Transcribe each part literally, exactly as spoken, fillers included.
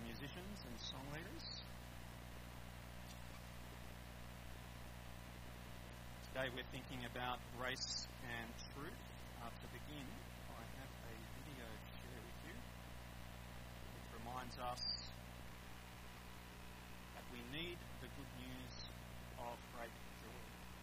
musicians and song leaders. Today we're thinking about grace and truth. Uh, to begin, I have a video to share with you which reminds us that we need the good news of great joy.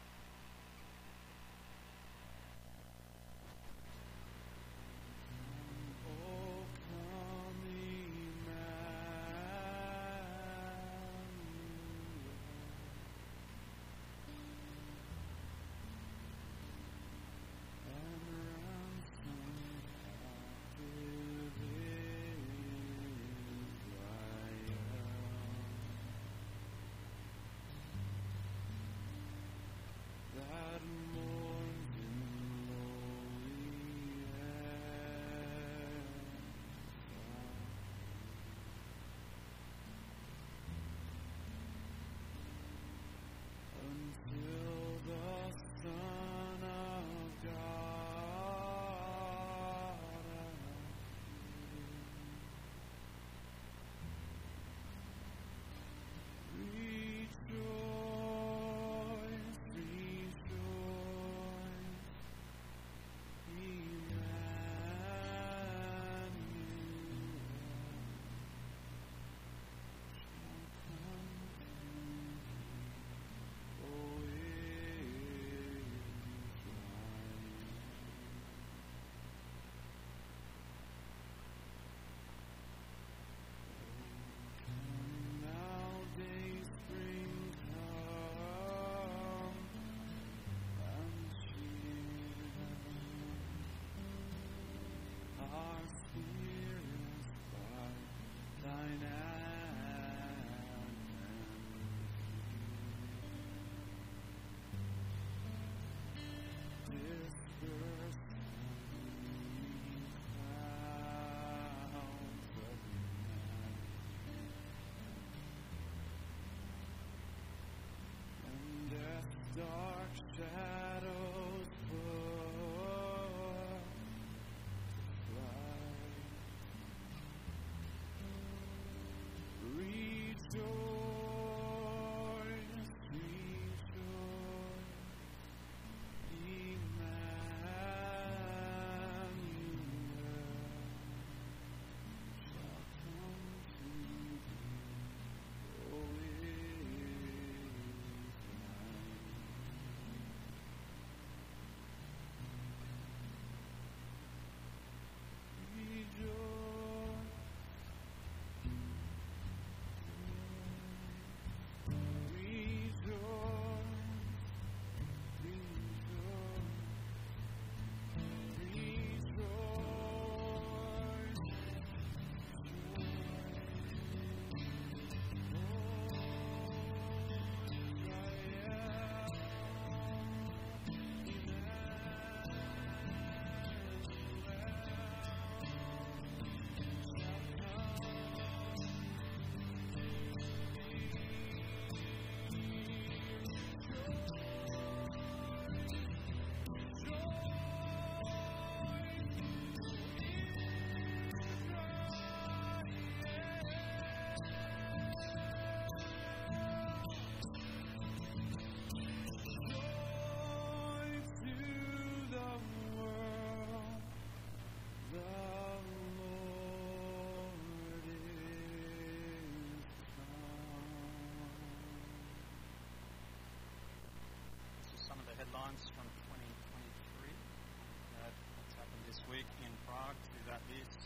Headlines from twenty twenty-three. Uh, what's happened this week in Prague to that list.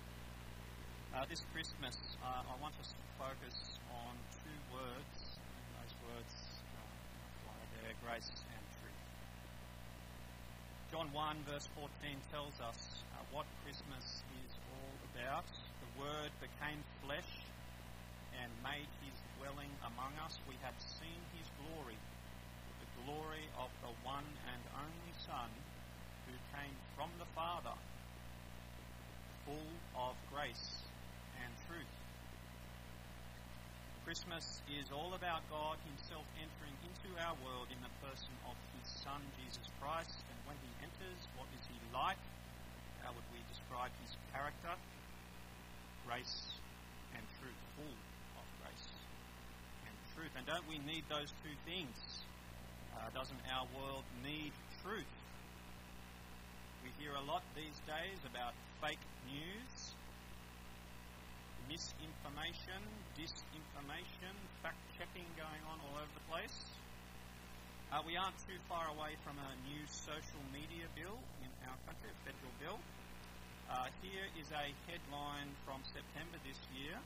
Uh, this Christmas, uh, I want us to focus on two words. And those words uh, are there, grace and truth. John one verse fourteen tells us uh, what Christmas is all about. The Word became flesh and made his dwelling among us. We have seen his glory, glory of the one and only Son who came from the Father, full of grace and truth. Christmas is all about God himself entering into our world in the person of his Son, Jesus Christ. And when he enters, what is he like? How would we describe his character? Grace and truth, full of grace and truth. And don't we need those two things? Uh, doesn't our world need truth? We hear a lot these days about fake news, misinformation, disinformation, fact-checking going on all over the place. Uh, we aren't too far away from a new social media bill in our country, a federal bill. Uh, here is a headline from September this year.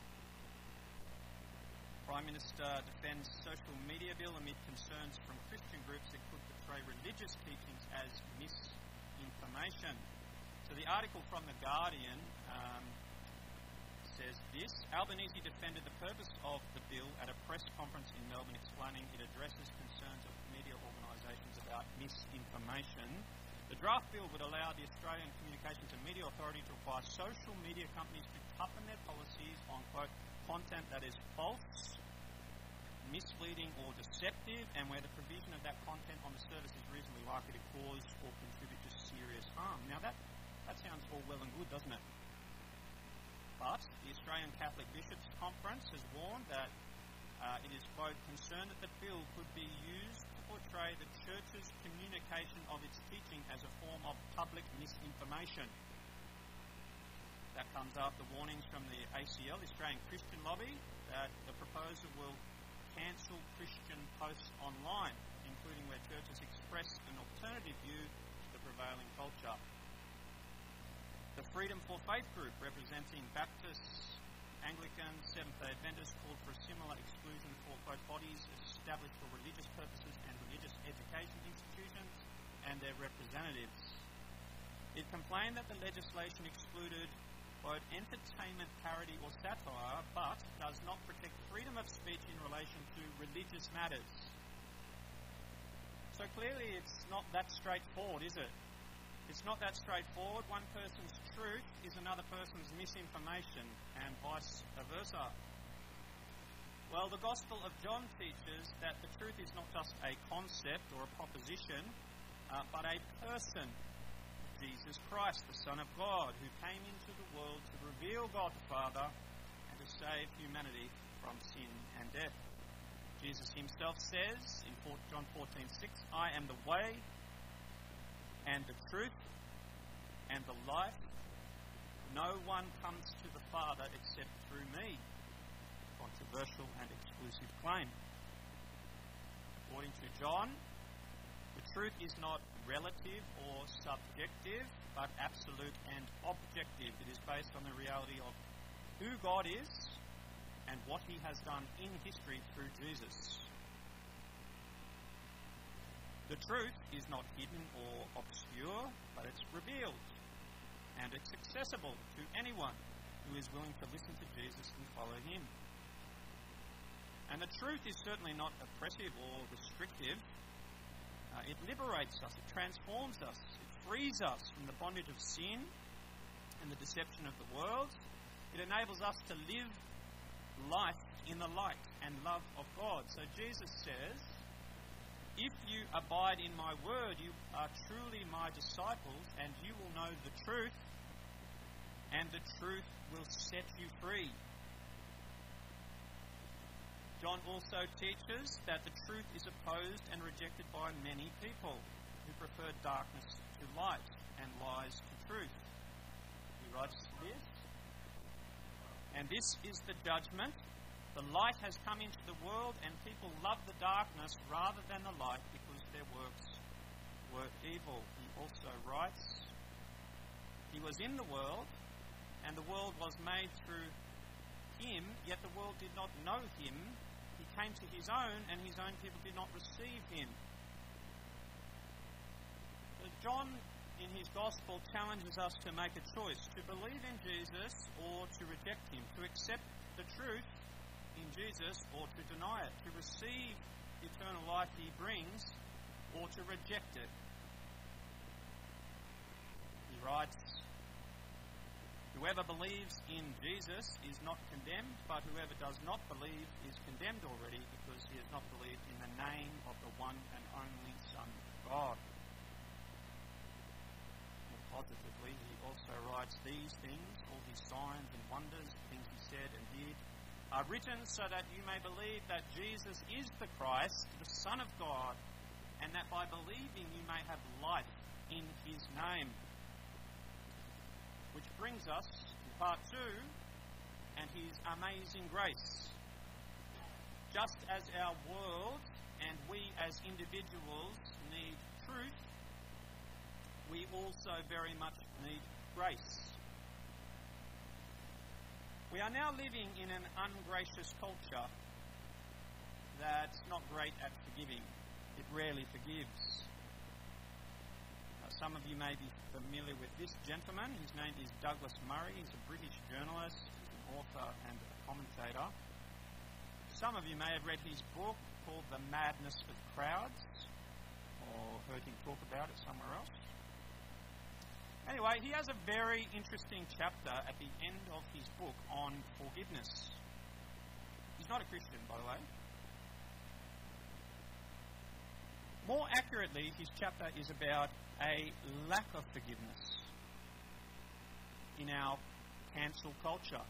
Prime Minister defends social media bill amid concerns from Christian groups that could portray religious teachings as misinformation. So the article from The Guardian um, says this: Albanese defended the purpose of the bill at a press conference in Melbourne, explaining it addresses concerns of media organisations about misinformation. The draft bill would allow the Australian Communications and Media Authority to require social media companies to toughen their policies on, quote, content that is false, misleading or deceptive, and where the provision of that content on the service is reasonably likely to cause or contribute to serious harm. Now that, that sounds all well and good, doesn't it? But the Australian Catholic Bishops' Conference has warned that uh, it is, quote, concerned that the bill could be used to portray the Church's communication of its teaching as a form of public misinformation. That comes after warnings from the A C L, the Australian Christian Lobby, that the proposal will cancel Christian posts online, including where churches express an alternative view to the prevailing culture. The Freedom for Faith group, representing Baptists, Anglicans, Seventh-day Adventists, called for a similar exclusion for, quote, bodies established for religious purposes and religious education institutions and their representatives. It complained that the legislation excluded, quote, entertainment, parody or satire, but does not protect freedom of speech in relation to religious matters. So clearly it's not that straightforward, is it? It's not that straightforward. One person's truth is another person's misinformation, and vice versa. Well, the Gospel of John teaches that the truth is not just a concept or a proposition, uh, but a person, Jesus Christ, the Son of God, who came into the world to reveal God the Father and to save humanity from sin and death. Jesus himself says in John fourteen six, I am the way and the truth and the life. No one comes to the Father except through me. Controversial and exclusive claim. According to John, the truth is not relative or subjective, but absolute and objective. It is based on the reality of who God is and what he has done in history through Jesus. The truth is not hidden or obscure, but it's revealed, and it's accessible to anyone who is willing to listen to Jesus and follow him. And the truth is certainly not oppressive or restrictive. Uh, it liberates us, it transforms us, it frees us from the bondage of sin and the deception of the world. It enables us to live life in the light and love of God. So Jesus says, if you abide in my word, you are truly my disciples, and you will know the truth, and the truth will set you free. John also teaches that the truth is opposed and rejected by many people who prefer darkness to light and lies to truth. He writes this, and this is the judgment. The light has come into the world, and people love the darkness rather than the light because their works were evil. He also writes, he was in the world, and the world was made through him, yet the world did not know him. He came to his own, and his own people did not receive him. So John, in his Gospel, challenges us to make a choice, to believe in Jesus or to reject him, to accept the truth in Jesus or to deny it, to receive the eternal life he brings or to reject it. He writes, whoever believes in Jesus is not condemned, but whoever does not believe is condemned already because he has not believed in the name of the one and only Son of God. More positively, he also writes, works, these things, all his signs and wonders, things he said and did, are written so that you may believe that Jesus is the Christ, the Son of God, and that by believing you may have life in his name. Which brings us to part two, and his amazing grace. Just as our world and we as individuals need truth, we also very much need grace. We are now living in an ungracious culture that's not great at forgiving. It rarely forgives. Uh, some of you may be familiar with this gentleman. His name is Douglas Murray. He's a British journalist, he's an author and a commentator. Some of you may have read his book called The Madness of Crowds, or heard him talk about it somewhere else. Anyway, he has a very interesting chapter at the end of his book on forgiveness. He's not a Christian, by the way. More accurately, his chapter is about a lack of forgiveness in our cancel culture.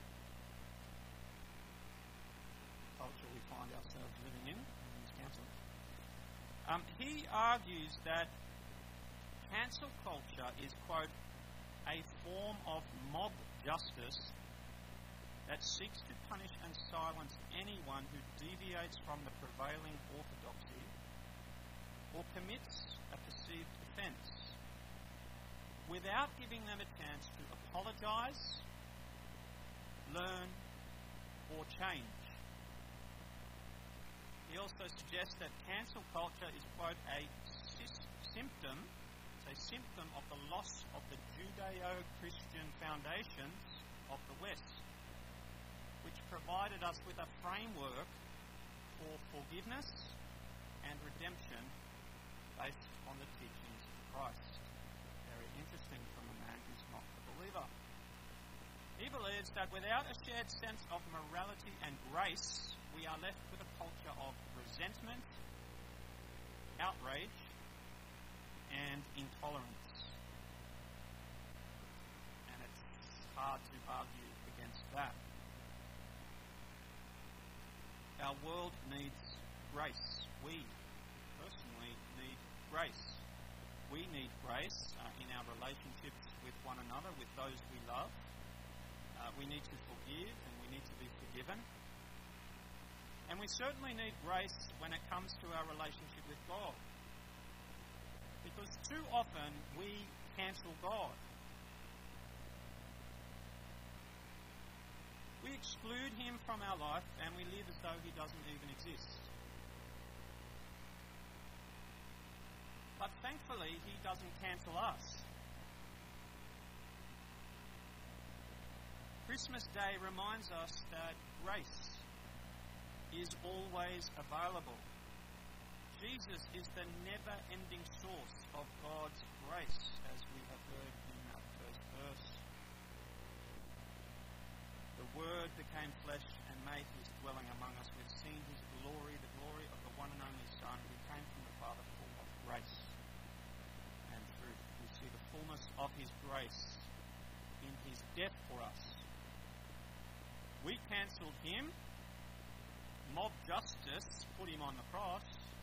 Culture we find ourselves living in, is cancel. Um, he argues that cancel culture is, quote, a form of mob justice that seeks to punish and silence anyone who deviates from the prevailing orthodoxy or commits a perceived offence without giving them a chance to apologise, learn, or change. He also suggests that cancel culture is, quote, a symptom a symptom of the loss of the Judeo-Christian foundations of the West, which provided us with a framework for forgiveness and redemption based on the teachings of Christ. Very interesting from a man who's not a believer. He believes that without a shared sense of morality and grace, we are left with a culture of resentment, outrage, and intolerance. And it's hard to argue against that. Our world needs grace. We personally need grace. We need grace uh, in our relationships with one another, with those we love. Uh, we need to forgive and we need to be forgiven. And we certainly need grace when it comes to our relationship with God. Because too often we cancel God. We exclude him from our life and we live as though he doesn't even exist. But thankfully, he doesn't cancel us. Christmas Day reminds us that grace is always available. Jesus is the never-ending source of God's grace, as we have heard in that first verse. The Word became flesh and made his dwelling among us. We've seen his glory, the glory of the one and only Son who came from the Father, full of grace and truth. We see the fullness of his grace in his death for us. We cancelled him. Mob justice put him on the cross.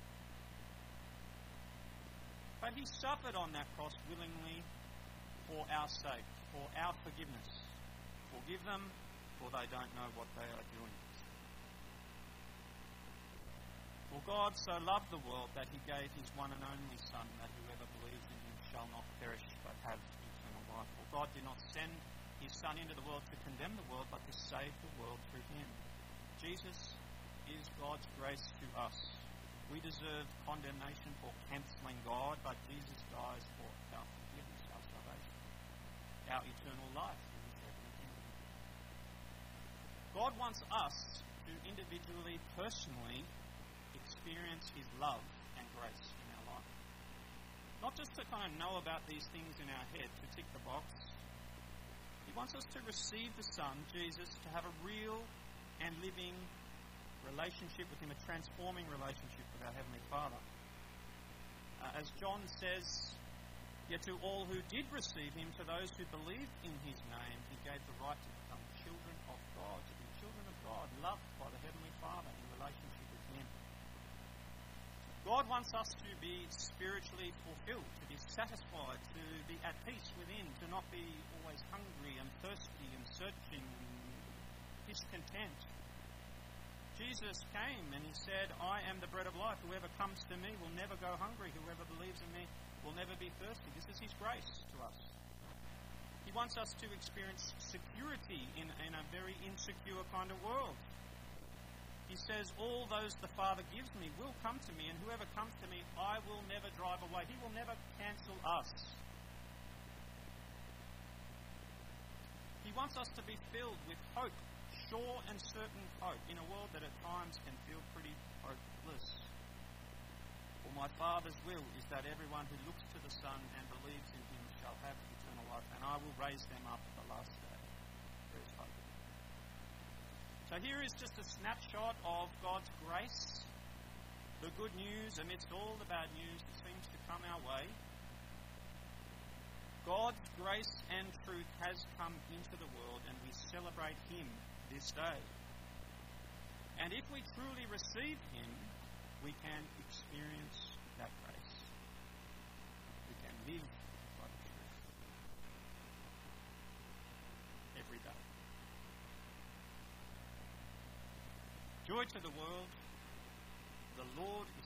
But he suffered on that cross willingly for our sake, for our forgiveness. Forgive them, for they don't know what they are doing. For God so loved the world that he gave his one and only Son, that whoever believes in him shall not perish but have eternal life. For God did not send his Son into the world to condemn the world, but to save the world through him. Jesus is God's grace to us. We deserve condemnation for cancelling God, but Jesus dies for our forgiveness, our salvation, our eternal life in his heavenly kingdom. God wants us to individually, personally experience his love and grace in our life. Not just to kind of know about these things in our head, to tick the box. He wants us to receive the Son, Jesus, to have a real and living relationship with him, a transforming relationship with our Heavenly Father. Uh, as John says Yet to all who did receive him, to those who believed in his name, he gave the right to become children of God, to be children of God, loved by the Heavenly Father in relationship with him. God wants us to be spiritually fulfilled, to be satisfied, to be at peace within, to not be always hungry and thirsty and searching and discontent. Jesus came and he said, I am the bread of life. Whoever comes to me will never go hungry. Whoever believes in me will never be thirsty. This is his grace to us. He wants us to experience security in, in a very insecure kind of world. He says, all those the Father gives me will come to me, and whoever comes to me, I will never drive away. He will never cancel us. He wants us to be filled with hope, sure and certain hope, in a world that at times can feel pretty hopeless. For my Father's will is that everyone who looks to the Son and believes in him shall have eternal life, and I will raise them up at the last day. There is hope. So here is just a snapshot of God's grace, the good news amidst all the bad news that seems to come our way. God's grace and truth has come into the world, and we celebrate him this day. And if we truly receive him, we can experience that grace. We can live by the truth every day. Joy to the world, the Lord is